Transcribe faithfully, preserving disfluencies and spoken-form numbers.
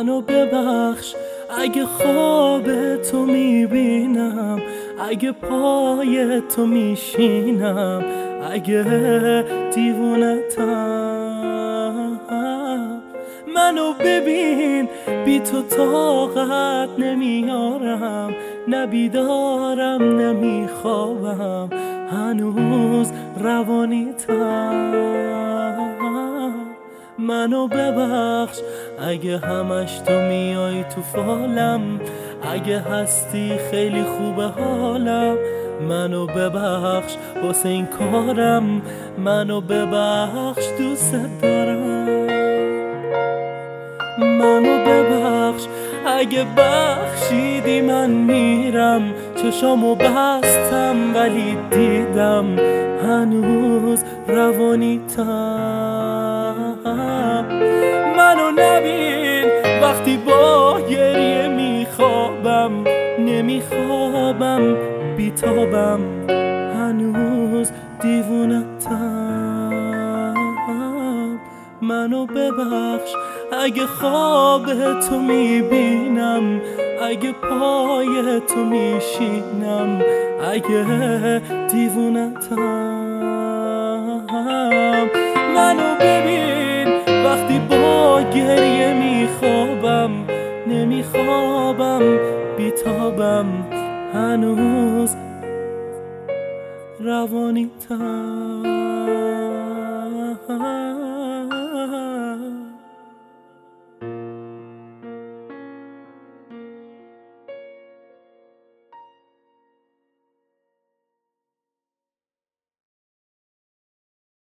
منو ببخش اگه خواب تو میبینم، اگه پای تو میشینم، اگه دیوونتم. منو ببین بی تو طاقت نمیارم، نه بیدارم نمیخوابم، هنوز روانیتم. منو ببخش اگه همش تو میای تو فالم، اگه هستی خیلی خوبه حالم. منو ببخش واسه این کارم، منو ببخش دوست دارم. منو ببخش اگه بخشیدی من میرم، چشامو بستم ولی دیدم هنوز روانیتم. منو نبین وقتی با گریه میخوابم، نمیخوابم بیتابم، هنوز دیوونتم. منو ببخش اگه خواب تو میبینم، اگه پای تو میشینم، اگه دیوونتم. منو ببین وقتی با گریه میخوابم، نمیخوابم بیتابم، هنوز روانیتم.